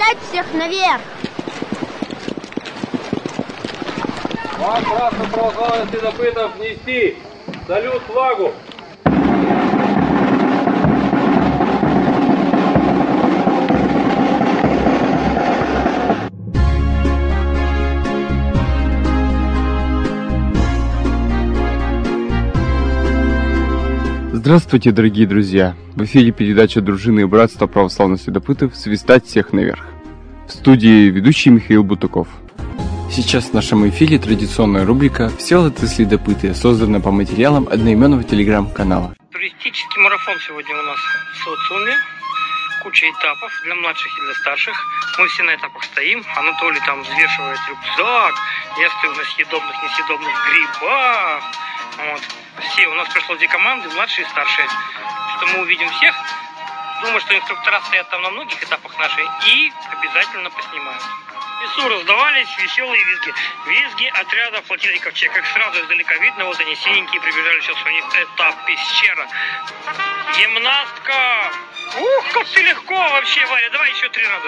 Свистать всех наверх! Вам красное православие следопытов нести! Салют флагу! Здравствуйте, дорогие друзья! В эфире передача «Дружины и братства православных следопытов. Свистать всех наверх». В студии ведущий Михаил Бутаков. Сейчас в нашем эфире традиционная рубрика «Всеволоды следопыты», созданная по материалам одноименного телеграм-канала. Туристический марафон сегодня у нас в социуме. Куча этапов для младших и для старших. Мы все на этапах стоим. Анатолий там взвешивает рюкзак. Я стою на съедобных, несъедобных грибах. Вот. Все, у нас пришло 2 команды, младшие и старшие. Что мы увидим всех. Думаю, что инструктора стоят там на многих этапах нашей и обязательно поснимают. В лесу раздавались веселые визги. Визги отряда флотильников Че. Как сразу издалека видно, вот они синенькие прибежали сейчас, у них этап пещера. Гимнастка! Ух, как ты легко вообще, Варя. Давай еще 3 раза.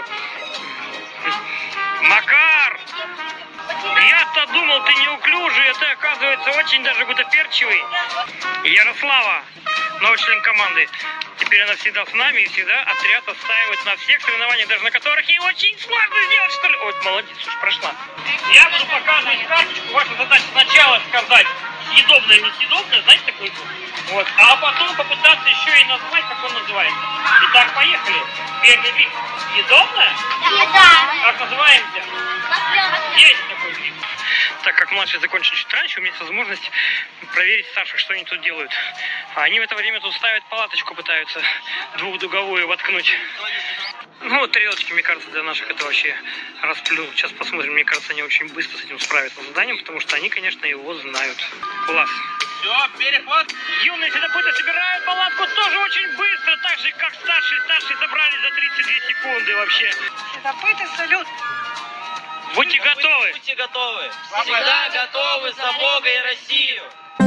Макар! Я-то думал, ты неуклюжий, а ты, оказывается, очень даже гутоперчивый. Ярослава, новый член команды. Теперь она всегда с нами и всегда отряд отстаивает на всех соревнованиях, даже на которых ей очень сложно сделать, что ли. Ой, молодец, уж прошла. Я буду показывать карточку. Ваша задача сначала сказать съедобное, несъедобное, знаете такое? Вот. А потом попытаться еще и назвать, как он называется. Итак, поехали. Первый гриб. Съедобное? Да. Как называемся? Есть такой гриб. Так как младшие закончили чуть раньше, у меня есть возможность проверить старших, что они тут делают. А они в это время тут ставят палаточку, пытаются двухдуговую воткнуть. Ну, вот тарелочки, мне кажется, для наших это вообще расплю. Сейчас посмотрим, мне кажется, они очень быстро с этим справятся с заданием, потому что они, конечно, его знают. Класс. Все, переход. Юные следопыты собирают палатку тоже очень быстро, так же, как старшие собрали за 32 секунды вообще. Следопыты, салют. Будьте готовы. Будьте готовы. Всегда готовы за Бога и Россию.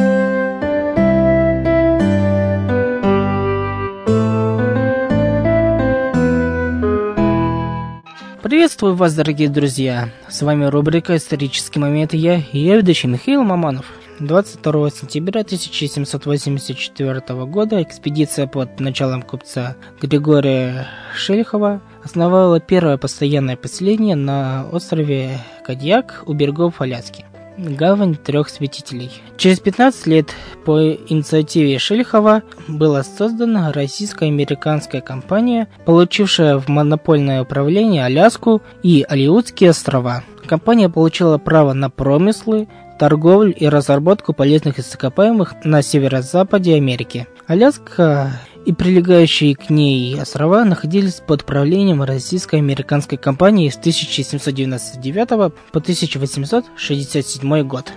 Приветствую вас, дорогие друзья! С вами рубрика «Исторические моменты». Я ведущий Михаил Маманов. 22 сентября 1784 года экспедиция под началом купца Григория Шелихова основала первое постоянное поселение на острове Кадьяк у берегов Аляски. Гавань 3 святителей. Через 15 лет по инициативе Шелихова была создана российско-американская компания, получившая в монопольное управление Аляску и Алеутские острова. Компания получила право на промыслы, торговлю и разработку полезных ископаемых на северо-западе Америки. Аляска и прилегающие к ней острова находились под правлением российско-американской компании с 1799 по 1867 год.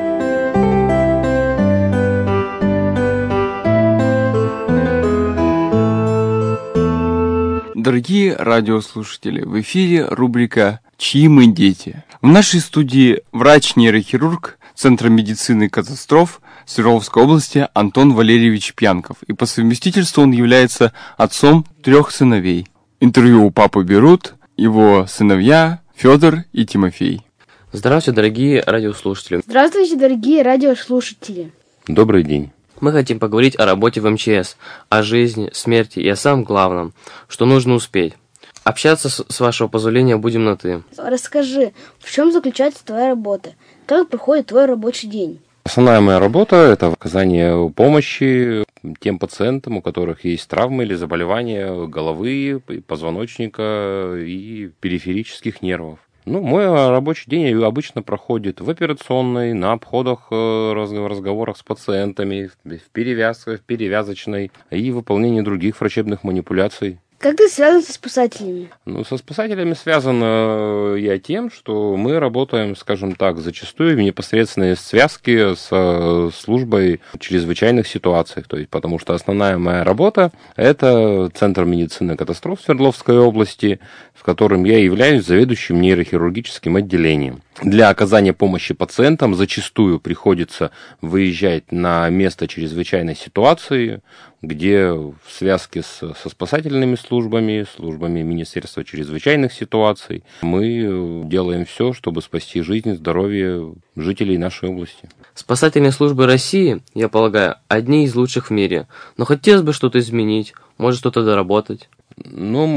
Дорогие радиослушатели, в эфире рубрика «Чьи мы дети?». В нашей студии врач-нейрохирург Центра медицины катастроф Свердловской области Антон Валерьевич Пьянков. И по совместительству он является отцом 3 сыновей. Интервью у папы берут его сыновья Федор и Тимофей. Здравствуйте, дорогие радиослушатели. Здравствуйте, дорогие радиослушатели. Добрый день. Мы хотим поговорить о работе в МЧС, о жизни, смерти и о самом главном, что нужно успеть. Общаться, с вашего позволения, будем на «ты». Расскажи, в чем заключается твоя работа? Как проходит твой рабочий день? Основная моя работа – это оказание помощи тем пациентам, у которых есть травмы или заболевания головы, позвоночника и периферических нервов. Мой рабочий день обычно проходит в операционной, на обходах, разговорах с пациентами, в перевязках, в перевязочной и выполнении других врачебных манипуляций. Как ты связан со спасателями? Со спасателями связан я тем, что мы работаем, скажем так, зачастую в непосредственной связке с службой чрезвычайных ситуаций. То есть, потому что основная моя работа – это Центр медицины катастроф Свердловской области, в котором я являюсь заведующим нейрохирургическим отделением. Для оказания помощи пациентам зачастую приходится выезжать на место чрезвычайной ситуации, где в связке со спасательными службами, службами Министерства чрезвычайных ситуаций, мы делаем все, чтобы спасти жизнь и здоровье жителей нашей области. Спасательные службы России, я полагаю, одни из лучших в мире. Но хотелось бы что-то изменить, может что-то доработать. Ну,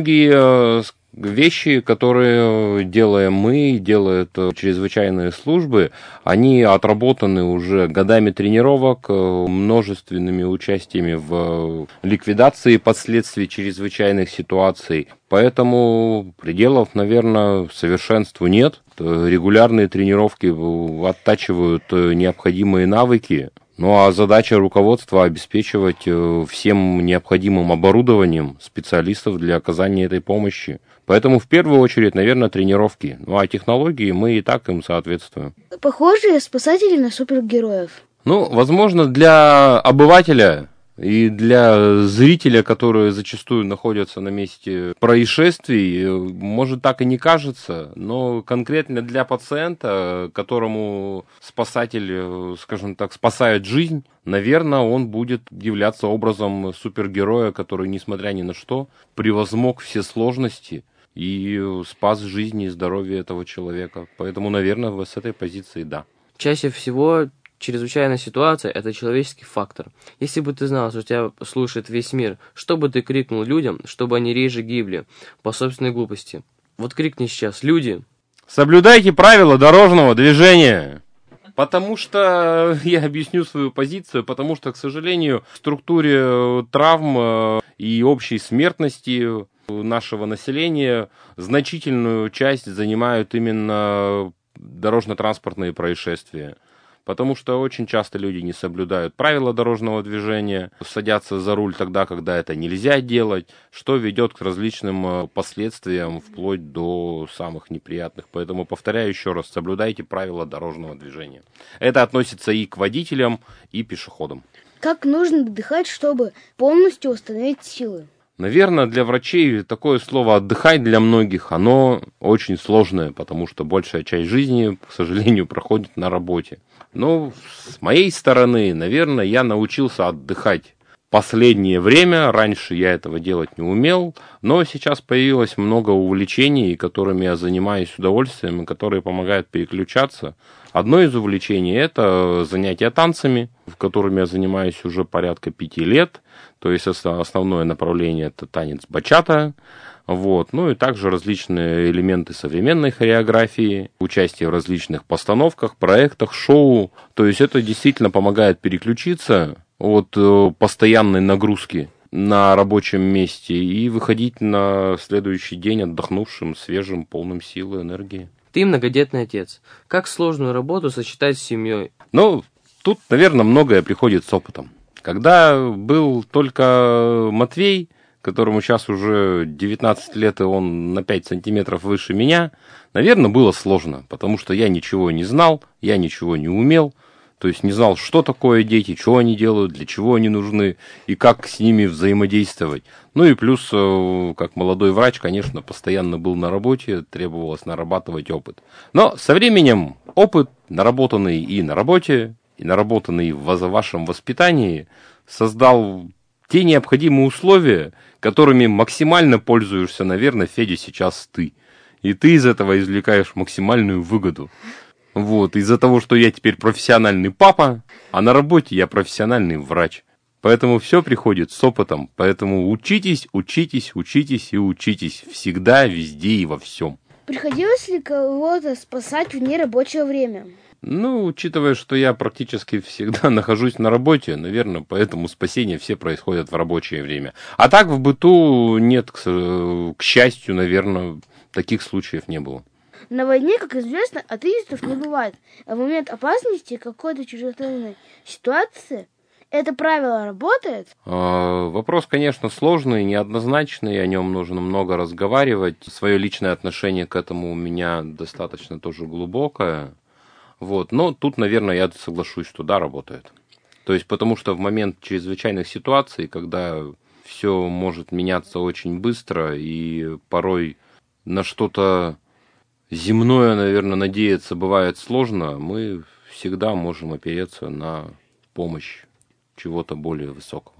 многие вещи, которые делаем мы, делают чрезвычайные службы, они отработаны уже годами тренировок, множественными участиями в ликвидации последствий чрезвычайных ситуаций. Поэтому пределов, наверное, совершенству нет. Регулярные тренировки оттачивают необходимые навыки. Ну а задача руководства обеспечивать всем необходимым оборудованием специалистов для оказания этой помощи. Поэтому в первую очередь, наверное, тренировки. Ну а технологии мы и так им соответствуем. Похожи спасатели на супергероев? Ну, возможно, для обывателя и для зрителя, которые зачастую находятся на месте происшествий, может, так и не кажется, но конкретно для пациента, которому спасатель, скажем так, спасает жизнь, наверное, он будет являться образом супергероя, который, несмотря ни на что, превозмог все сложности и спас жизнь и здоровье этого человека. Поэтому, наверное, с этой позиции да. Чаще всего чрезвычайная ситуация – это человеческий фактор. Если бы ты знал, что тебя слушает весь мир, что бы ты крикнул людям, чтобы они реже гибли по собственной глупости? Вот крикни сейчас: люди, соблюдайте правила дорожного движения. Потому что, я объясню свою позицию, потому что, к сожалению, в структуре травм и общей смертности нашего населения значительную часть занимают именно дорожно-транспортные происшествия. Потому что очень часто люди не соблюдают правила дорожного движения, садятся за руль тогда, когда это нельзя делать, что ведет к различным последствиям, вплоть до самых неприятных. Поэтому, повторяю еще раз, соблюдайте правила дорожного движения. Это относится и к водителям, и пешеходам. Как нужно отдыхать, чтобы полностью восстановить силы? Наверное, для врачей такое слово «отдыхать» для многих, оно очень сложное, потому что большая часть жизни, к сожалению, проходит на работе. Но с моей стороны, наверное, я научился отдыхать последнее время. Раньше я этого делать не умел, но сейчас появилось много увлечений, которыми я занимаюсь с удовольствием, и которые помогают переключаться. Одно из увлечений – это занятия танцами, в которыми я занимаюсь уже порядка 5 лет. То есть основное направление – это танец бачата. Вот. Ну и также различные элементы современной хореографии, участие в различных постановках, проектах, шоу. То есть это действительно помогает переключиться от постоянной нагрузки на рабочем месте и выходить на следующий день отдохнувшим, свежим, полным силы, энергии. Ты многодетный отец. Как сложную работу сочетать с семьей? Ну, тут, наверное, многое приходит с опытом. Когда был только Матвей, которому сейчас уже 19 лет, и он на 5 сантиметров выше меня, наверное, было сложно, потому что я ничего не знал, я ничего не умел, то есть не знал, что такое дети, что они делают, для чего они нужны и как с ними взаимодействовать. Ну и плюс, как молодой врач, конечно, постоянно был на работе, требовалось нарабатывать опыт. Но со временем опыт, наработанный и на работе, и наработанный в вашем воспитании, создал те необходимые условия, которыми максимально пользуешься, наверное, Федя, сейчас ты. И ты из этого извлекаешь максимальную выгоду. Вот, из-за того, что я теперь профессиональный папа, а на работе я профессиональный врач. Поэтому все приходит с опытом. Поэтому учитесь, учитесь, учитесь и учитесь. Всегда, везде и во всем. Приходилось ли кого-то спасать в нерабочее время? Ну, учитывая, что я практически всегда нахожусь на работе, наверное, поэтому спасения все происходят в рабочее время. А так в быту нет, к счастью, наверное, таких случаев не было. На войне, как известно, атеистов не бывает. А в момент опасности какой-то чрезвычайной ситуации это правило работает? Вопрос, конечно, сложный, неоднозначный, о нем нужно много разговаривать. Свое личное отношение к этому у меня достаточно тоже глубокое. Вот. Но тут, наверное, я соглашусь, что да, работает. То есть, потому что в момент чрезвычайных ситуаций, когда все может меняться очень быстро, и порой на что-то земное, наверное, надеяться бывает сложно, мы всегда можем опереться на помощь чего-то более высокого.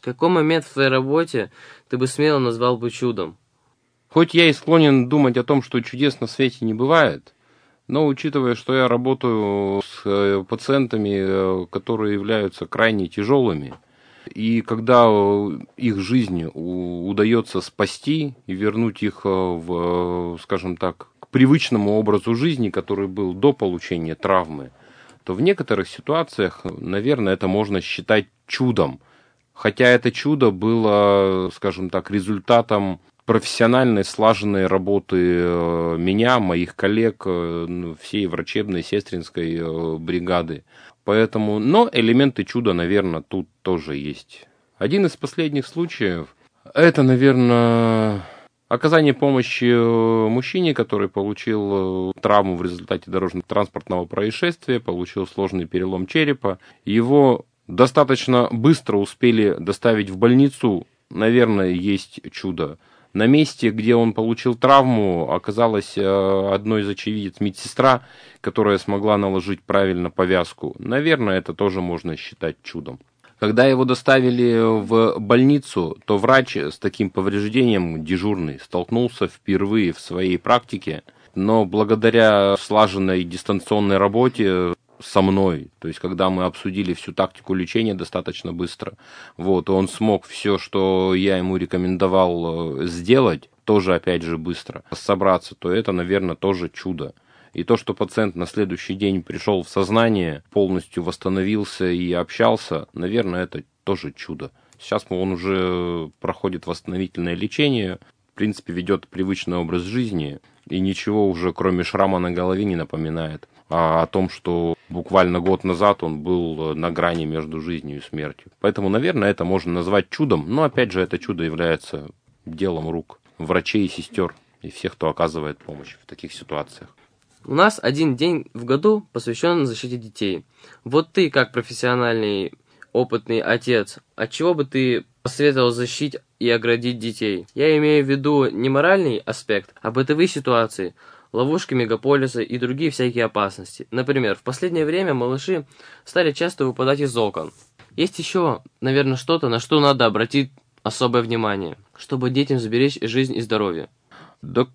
Какой момент в твоей работе ты бы смело назвал бы чудом? Хоть я и склонен думать о том, что чудес на свете не бывает, но учитывая, что я работаю с пациентами, которые являются крайне тяжелыми, и когда их жизнь удается спасти и вернуть их в, скажем так, к привычному образу жизни, который был до получения травмы, то в некоторых ситуациях, наверное, это можно считать чудом. Хотя это чудо было, скажем так, результатом профессиональной, слаженной работы меня, моих коллег, всей врачебной, сестринской бригады. Поэтому, но элементы чуда, наверное, тут тоже есть. Один из последних случаев, это, наверное, оказание помощи мужчине, который получил травму в результате дорожно-транспортного происшествия, получил сложный перелом черепа. Его достаточно быстро успели доставить в больницу, наверное, есть чудо. На месте, где он получил травму, оказалась одной из очевидец медсестра, которая смогла наложить правильно повязку. Наверное, это тоже можно считать чудом. Когда его доставили в больницу, то врач с таким повреждением, дежурный, столкнулся впервые в своей практике, но благодаря слаженной дистанционной работе со мной, то есть когда мы обсудили всю тактику лечения достаточно быстро, он смог все, что я ему рекомендовал сделать, тоже опять же быстро собраться, то это, наверное, тоже чудо. И то, что пациент на следующий день пришел в сознание, полностью восстановился и общался, наверное, это тоже чудо. Сейчас он уже проходит восстановительное лечение, в принципе, ведет привычный образ жизни, и ничего уже, кроме шрама на голове, не напоминает о том, что буквально год назад он был на грани между жизнью и смертью. Поэтому, наверное, это можно назвать чудом, но, опять же, это чудо является делом рук врачей и сестер, и всех, кто оказывает помощь в таких ситуациях. У нас один день в году посвящен защите детей. Вот ты, как профессиональный, опытный отец, от чего бы ты посоветовал защитить и оградить детей? Я имею в виду не моральный аспект, а бытовые ситуации, ловушки мегаполиса и другие всякие опасности. Например, в последнее время малыши стали часто выпадать из окон. Есть еще, наверное, что-то, на что надо обратить особое внимание, чтобы детям сберечь жизнь и здоровье. Так,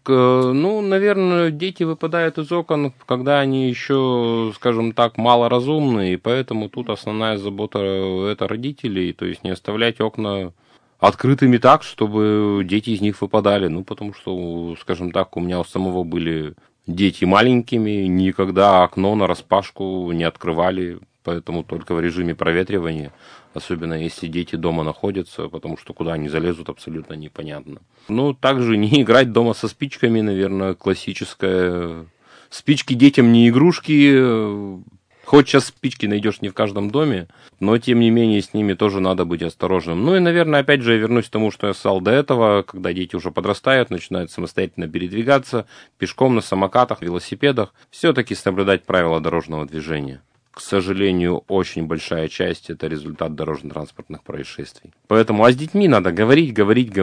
наверное, дети выпадают из окон, когда они еще, скажем так, малоразумные, и поэтому тут основная забота это родителей, то есть не оставлять окна открытыми так, чтобы дети из них выпадали. Потому что, скажем так, у меня у самого были дети маленькими, никогда окно нараспашку не открывали, поэтому только в режиме проветривания, особенно если дети дома находятся, потому что куда они залезут, абсолютно непонятно. Также не играть дома со спичками, наверное, классическое. Спички детям не игрушки. Хоть сейчас спички найдешь не в каждом доме, но, тем не менее, с ними тоже надо быть осторожным. И, наверное, опять же, я вернусь к тому, что я сказал до этого, когда дети уже подрастают, начинают самостоятельно передвигаться, пешком, на самокатах, велосипедах, все-таки соблюдать правила дорожного движения. К сожалению, очень большая часть – это результат дорожно-транспортных происшествий. Поэтому, с детьми надо говорить,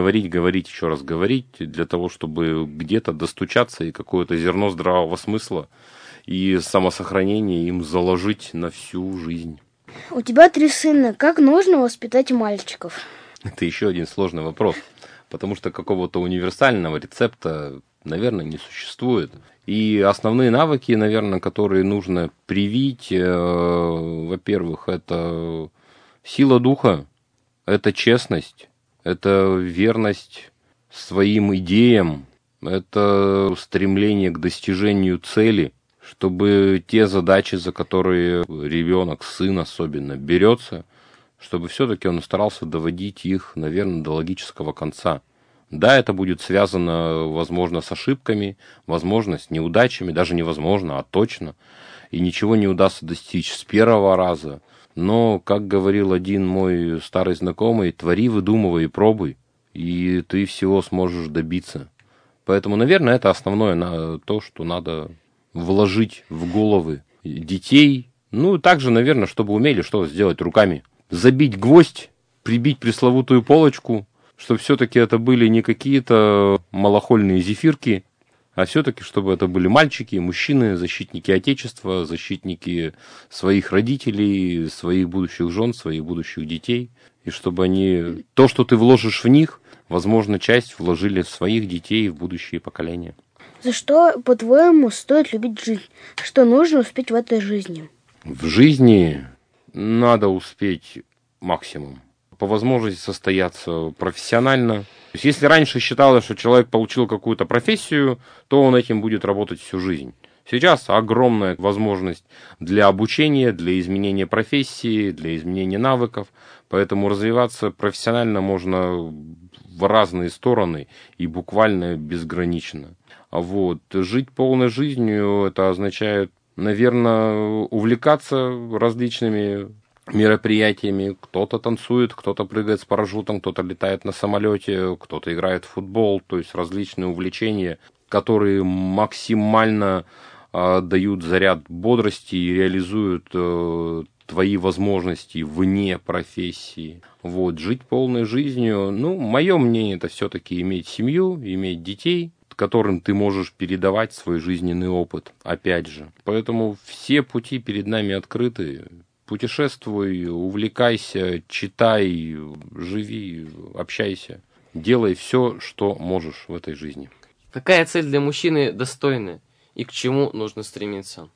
еще раз говорить, для того, чтобы где-то достучаться и какое-то зерно здравого смысла и самосохранение им заложить на всю жизнь. У тебя 3 сына. Как нужно воспитать мальчиков? Это еще один сложный вопрос, потому что какого-то универсального рецепта, наверное, не существует. И основные навыки, наверное, которые нужно привить, во-первых, это сила духа, это честность, это верность своим идеям, это стремление к достижению цели, чтобы те задачи, за которые ребенок, сын особенно, берется, чтобы все-таки он старался доводить их, наверное, до логического конца. Да, это будет связано, возможно, с ошибками, возможно, с неудачами, даже невозможно, а точно. И ничего не удастся достичь с первого раза. Но, как говорил один мой старый знакомый, твори, выдумывай и пробуй, и ты всего сможешь добиться. Поэтому, наверное, это основное то, что надо вложить в головы детей. Также, наверное, чтобы умели что сделать руками. Забить гвоздь, прибить пресловутую полочку, чтобы все-таки это были не какие-то малохольные зефирки, а все-таки, чтобы это были мальчики, мужчины, защитники Отечества, защитники своих родителей, своих будущих жен, своих будущих детей. И чтобы они, то, что ты вложишь в них, возможно, часть вложили в своих детей, в будущие поколения. За что, по-твоему, стоит любить жизнь? Что нужно успеть в этой жизни? В жизни надо успеть максимум. По возможности состояться профессионально. То есть, если раньше считалось, что человек получил какую-то профессию, то он этим будет работать всю жизнь. Сейчас огромная возможность для обучения, для изменения профессии, для изменения навыков. Поэтому развиваться профессионально можно в разные стороны и буквально безгранично. Вот. Жить полной жизнью, это означает, наверное, увлекаться различными мероприятиями. Кто-то танцует, кто-то прыгает с парашютом, кто-то летает на самолете, кто-то играет в футбол. То есть различные увлечения, которые максимально дают заряд бодрости и реализуют твои возможности вне профессии. Вот. Жить полной жизнью, мое мнение, это все-таки иметь семью, иметь детей, которым ты можешь передавать свой жизненный опыт, опять же. Поэтому все пути перед нами открыты. Путешествуй, увлекайся, читай, живи, общайся. Делай все, что можешь в этой жизни. Какая цель для мужчины достойная и к чему нужно стремиться?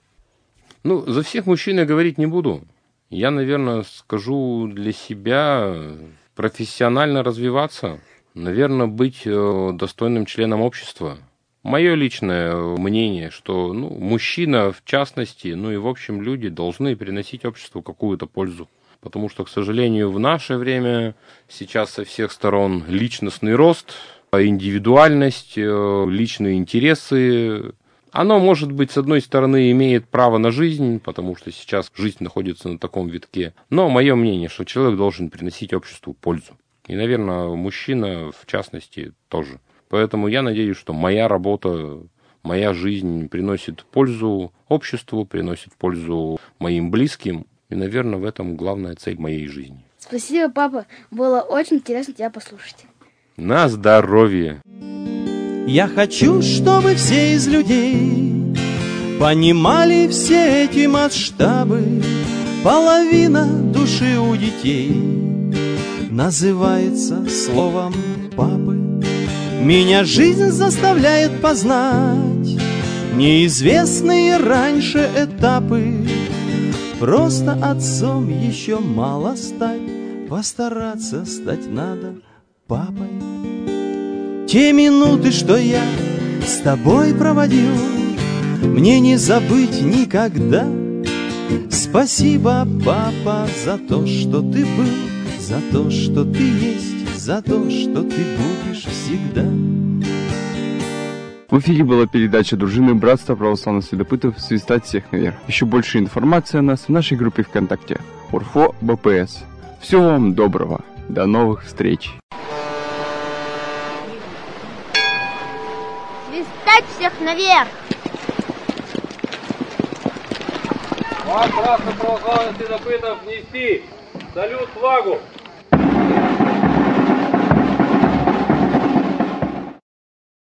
За всех мужчин я говорить не буду. Я, наверное, скажу для себя профессионально развиваться. Наверное, быть достойным членом общества. Мое личное мнение, что мужчина в частности, и в общем люди должны приносить обществу какую-то пользу. Потому что, к сожалению, в наше время сейчас со всех сторон личностный рост, индивидуальность, личные интересы. Оно, может быть, с одной стороны, имеет право на жизнь, потому что сейчас жизнь находится на таком витке. Но мое мнение, что человек должен приносить обществу пользу. И, наверное, мужчина, в частности, тоже. Поэтому я надеюсь, что моя работа, моя жизнь приносит пользу обществу, приносит пользу моим близким. И, наверное, в этом главная цель моей жизни. Спасибо, папа. Было очень интересно тебя послушать. На здоровье! Я хочу, чтобы все из людей понимали все эти масштабы. Половина души у детей называется словом папы. Меня жизнь заставляет познать неизвестные раньше этапы. Просто отцом еще мало стать, постараться стать надо папой. Те минуты, что я с тобой проводил, мне не забыть никогда. Спасибо, папа, за то, что ты был, за то, что ты есть, за то, что ты будешь всегда. В эфире была передача дружины Братства православных следопытов «Свистать всех наверх». Еще больше информации о нас в нашей группе ВКонтакте УРФО БПС. Всего вам доброго. До новых встреч. Свистать всех наверх! Вам, братство православных следопытов, нести салют флагу!